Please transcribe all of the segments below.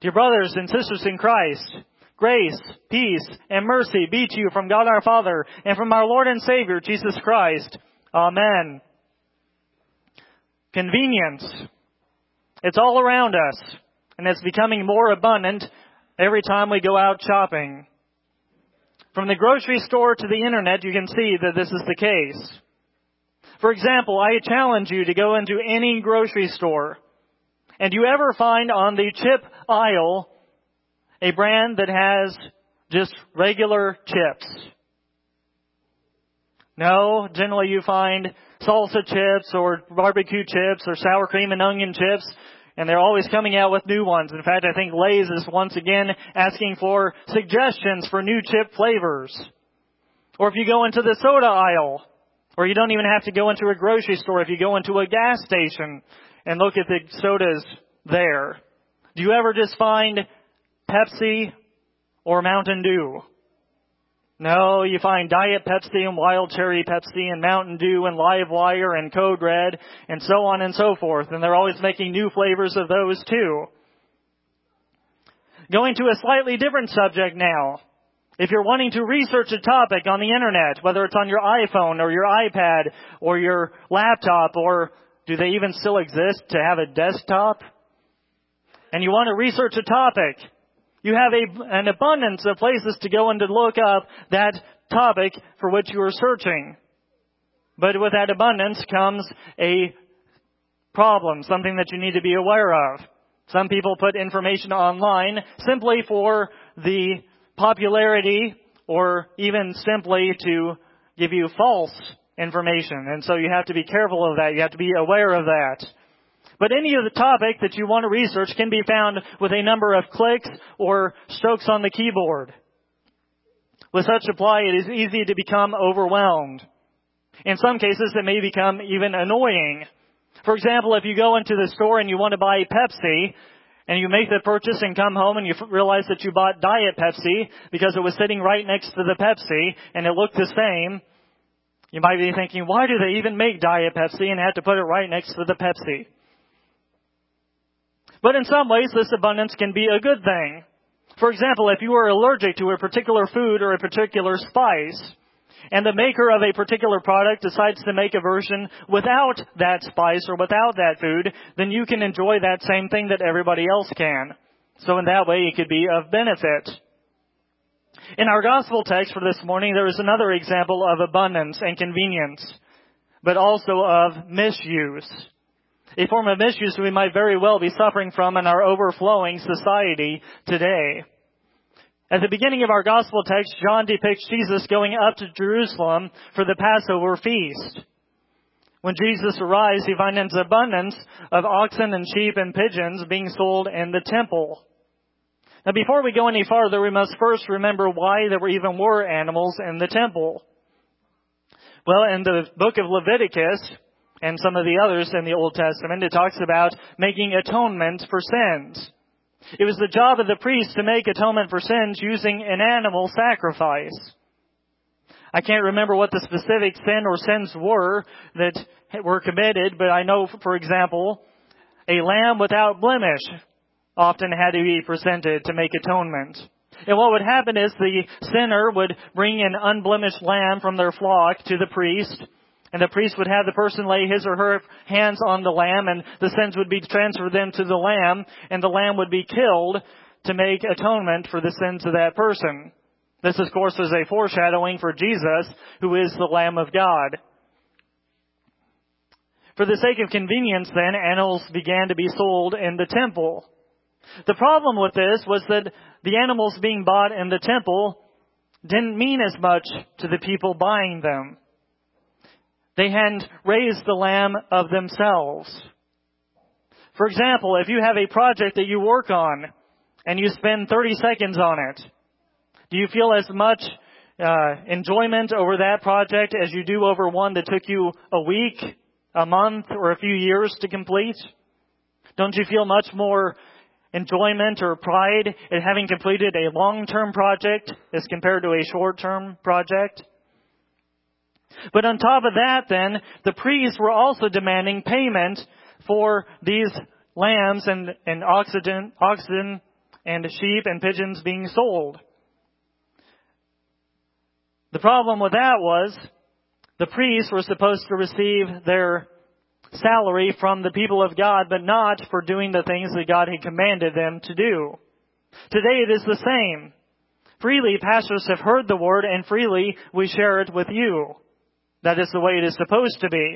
Dear brothers and sisters in Christ, grace, peace, and mercy be to you from God our Father and from our Lord and Savior, Jesus Christ. Amen. Convenience. It's all around us, and it's becoming more abundant every time we go out shopping. From the grocery store to the internet, you can see that this is the case. For example, I challenge you to go into any grocery store, and you ever find on the chip aisle a brand that has just regular chips? No, generally you find salsa chips or barbecue chips or sour cream and onion chips, and they're always coming out with new ones. In fact, I think Lay's is once again asking for suggestions for new chip flavors. Or if you go into the soda aisle, or you don't even have to go into a grocery store, if you go into a gas station and look at the sodas there, do you ever just find Pepsi or Mountain Dew? No, you find Diet Pepsi and Wild Cherry Pepsi and Mountain Dew and Live Wire and Code Red and so on and so forth. And they're always making new flavors of those too. Going to a slightly different subject now. If you're wanting to research a topic on the internet, whether it's on your iPhone or your iPad or your laptop, or do they even still exist to have a desktop? And you want to research a topic, you have an abundance of places to go and to look up that topic for which you are searching. But with that abundance comes a problem, something that you need to be aware of. Some people put information online simply for the popularity or even simply to give you false information. And so you have to be careful of that. You have to be aware of that. But any of the topic that you want to research can be found with a number of clicks or strokes on the keyboard. With such supply, it is easy to become overwhelmed. In some cases, it may become even annoying. For example, if you go into the store and you want to buy Pepsi, and you make the purchase and come home and you realize that you bought Diet Pepsi because it was sitting right next to the Pepsi and it looked the same, you might be thinking, why do they even make Diet Pepsi and have to put it right next to the Pepsi? But in some ways, this abundance can be a good thing. For example, if you are allergic to a particular food or a particular spice, and the maker of a particular product decides to make a version without that spice or without that food, then you can enjoy that same thing that everybody else can. So in that way, it could be of benefit. In our gospel text for this morning, there is another example of abundance and convenience, but also of misuse. A form of misuse we might very well be suffering from in our overflowing society today. At the beginning of our gospel text, John depicts Jesus going up to Jerusalem for the Passover feast. When Jesus arrives, he finds an abundance of oxen and sheep and pigeons being sold in the temple. Now, before we go any farther, we must first remember why there even were animals in the temple. Well, in the book of Leviticus and some of the others in the Old Testament, it talks about making atonement for sins. It was the job of the priest to make atonement for sins using an animal sacrifice. I can't remember what the specific sin or sins were that were committed, but I know, for example, a lamb without blemish often had to be presented to make atonement. And what would happen is the sinner would bring an unblemished lamb from their flock to the priest, and the priest would have the person lay his or her hands on the lamb, and the sins would be transferred then to the lamb, and the lamb would be killed to make atonement for the sins of that person. This, of course, is a foreshadowing for Jesus, who is the Lamb of God. For the sake of convenience, then, animals began to be sold in the temple. The problem with this was that the animals being bought in the temple didn't mean as much to the people buying them. They hadn't raised the lamb of themselves. For example, if you have a project that you work on and you spend 30 seconds on it, do you feel as much enjoyment over that project as you do over one that took you a week, a month, or a few years to complete? Don't you feel much more enjoyment or pride in having completed a long-term project as compared to a short-term project? But on top of that, then, the priests were also demanding payment for these lambs and oxen and sheep and pigeons being sold. The problem with that was the priests were supposed to receive their salary from the people of God, but not for doing the things that God had commanded them to do. Today it is the same. Freely, pastors have heard the word, and freely we share it with you. That is the way it is supposed to be.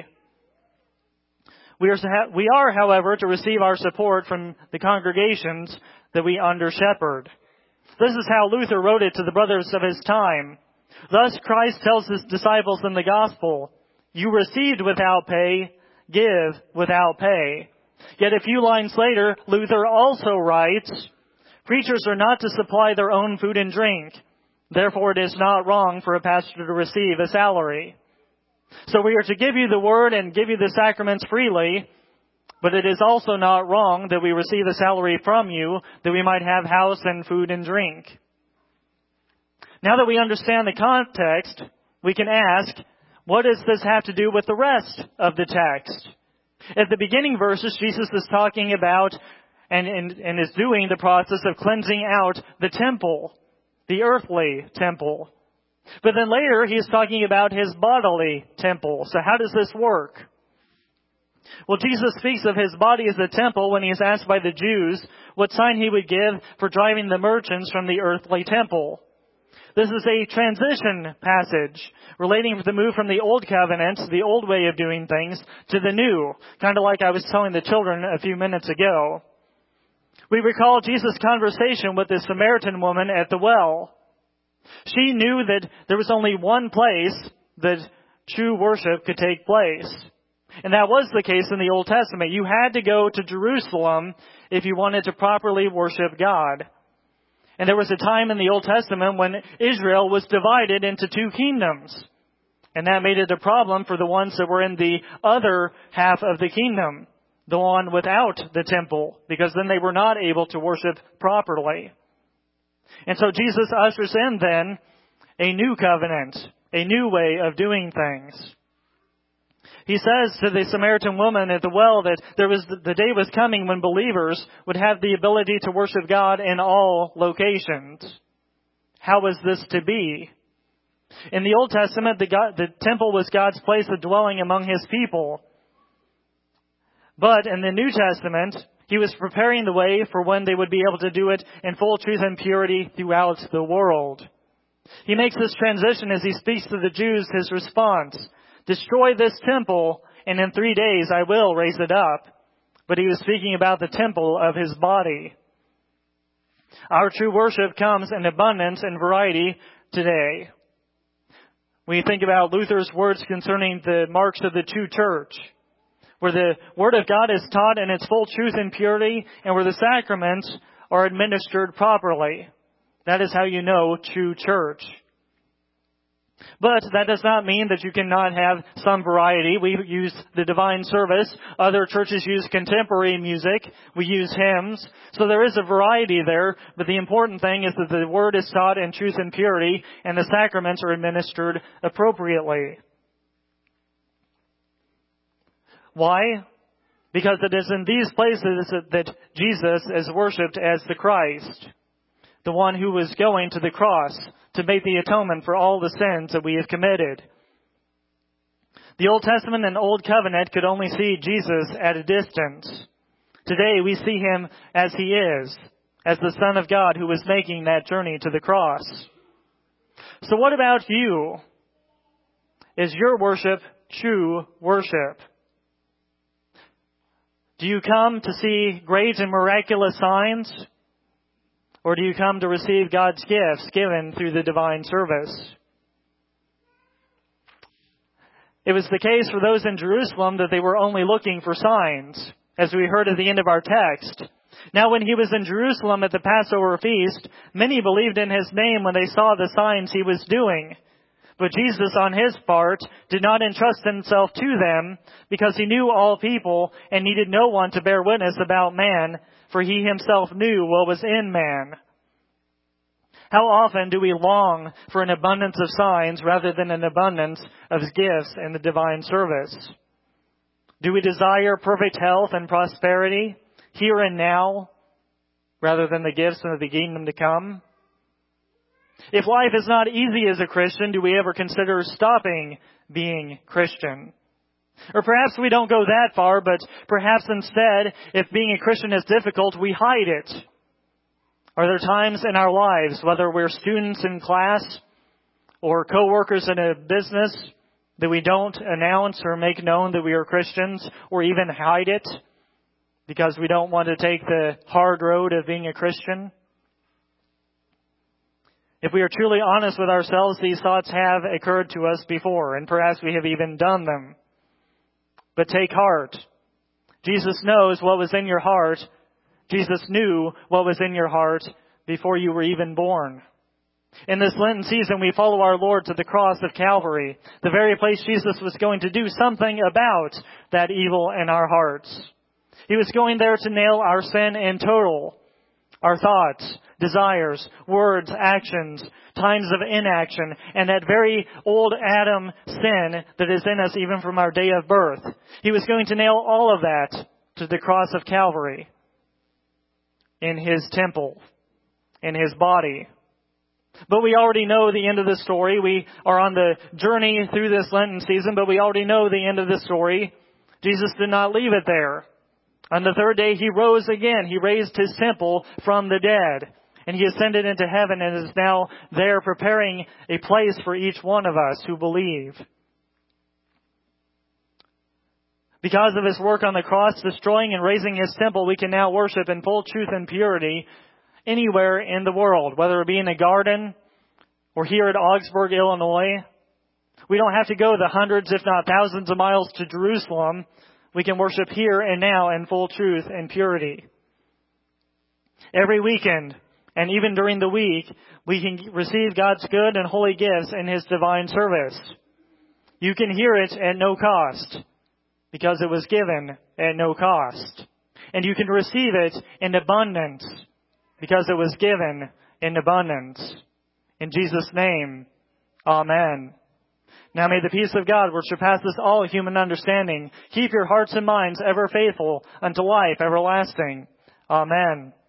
We are, however, to receive our support from the congregations that we under-shepherd. This is how Luther wrote it to the brothers of his time. Thus Christ tells his disciples in the gospel, "You received without pay, give without pay." Yet a few lines later, Luther also writes, "Preachers are not to supply their own food and drink. Therefore it is not wrong for a pastor to receive a salary." So we are to give you the word and give you the sacraments freely, but it is also not wrong that we receive a salary from you, that we might have house and food and drink. Now that we understand the context, we can ask, what does this have to do with the rest of the text? At the beginning verses, Jesus is talking about and is doing the process of cleansing out the temple, the earthly temple. But then later, he is talking about his bodily temple. So how does this work? Well, Jesus speaks of his body as a temple when he is asked by the Jews what sign he would give for driving the merchants from the earthly temple. This is a transition passage relating to the move from the old covenant, the old way of doing things, to the new, kind of like I was telling the children a few minutes ago. We recall Jesus' conversation with the Samaritan woman at the well. She knew that there was only one place that true worship could take place. And that was the case in the Old Testament. You had to go to Jerusalem if you wanted to properly worship God. And there was a time in the Old Testament when Israel was divided into two kingdoms. And that made it a problem for the ones that were in the other half of the kingdom, the one without the temple, because then they were not able to worship properly. And so Jesus ushers in then a new covenant, a new way of doing things. He says to the Samaritan woman at the well that the day was coming when believers would have the ability to worship God in all locations. How was this to be? In the Old Testament, the temple was God's place of dwelling among his people. But in the New Testament, he was preparing the way for when they would be able to do it in full truth and purity throughout the world. He makes this transition as he speaks to the Jews, his response, "Destroy this temple, and in 3 days I will raise it up." But he was speaking about the temple of his body. Our true worship comes in abundance and variety today. When you think about Luther's words concerning the marks of the true church, where the Word of God is taught in its full truth and purity, and where the sacraments are administered properly. That is how you know true church. But that does not mean that you cannot have some variety. We use the divine service. Other churches use contemporary music. We use hymns. So there is a variety there. But the important thing is that the Word is taught in truth and purity, and the sacraments are administered appropriately. Why? Because it is in these places that Jesus is worshipped as the Christ, the one who was going to the cross to make the atonement for all the sins that we have committed. The Old Testament and Old Covenant could only see Jesus at a distance. Today we see him as he is, as the Son of God who was making that journey to the cross. So what about you? Is your worship true worship? Do you come to see great and miraculous signs? Or do you come to receive God's gifts given through the divine service? It was the case for those in Jerusalem that they were only looking for signs, as we heard at the end of our text. Now when he was in Jerusalem at the Passover feast, many believed in his name when they saw the signs he was doing. But Jesus, on his part, did not entrust himself to them, because he knew all people and needed no one to bear witness about man, for he himself knew what was in man. How often do we long for an abundance of signs rather than an abundance of gifts in the divine service? Do we desire perfect health and prosperity here and now rather than the gifts of the kingdom to come? If life is not easy as a Christian, do we ever consider stopping being Christian? Or perhaps we don't go that far, but perhaps instead, if being a Christian is difficult, we hide it. Are there times in our lives, whether we're students in class or co-workers in a business, that we don't announce or make known that we are Christians, or even hide it because we don't want to take the hard road of being a Christian? If we are truly honest with ourselves, these thoughts have occurred to us before, and perhaps we have even done them. But take heart. Jesus knows what was in your heart. Jesus knew what was in your heart before you were even born. In this Lenten season, we follow our Lord to the cross of Calvary, the very place Jesus was going to do something about that evil in our hearts. He was going there to nail our sin in total, our thoughts, desires, words, actions, times of inaction, and that very old Adam sin that is in us even from our day of birth. He was going to nail all of that to the cross of Calvary in His temple, in His body. But we already know the end of the story. We are on the journey through this Lenten season, but we already know the end of the story. Jesus did not leave it there. On the third day, He rose again. He raised His temple from the dead. And He ascended into heaven and is now there preparing a place for each one of us who believe. Because of His work on the cross, destroying and raising His temple, we can now worship in full truth and purity anywhere in the world, whether it be in a garden or here at Augsburg, Illinois. We don't have to go the hundreds, if not thousands of miles to Jerusalem. We can worship here and now in full truth and purity. Every weekend, and even during the week, we can receive God's good and holy gifts in His divine service. You can hear it at no cost, because it was given at no cost. And you can receive it in abundance, because it was given in abundance. In Jesus' name, amen. Now may the peace of God, which surpasses all human understanding, keep your hearts and minds ever faithful unto life everlasting. Amen.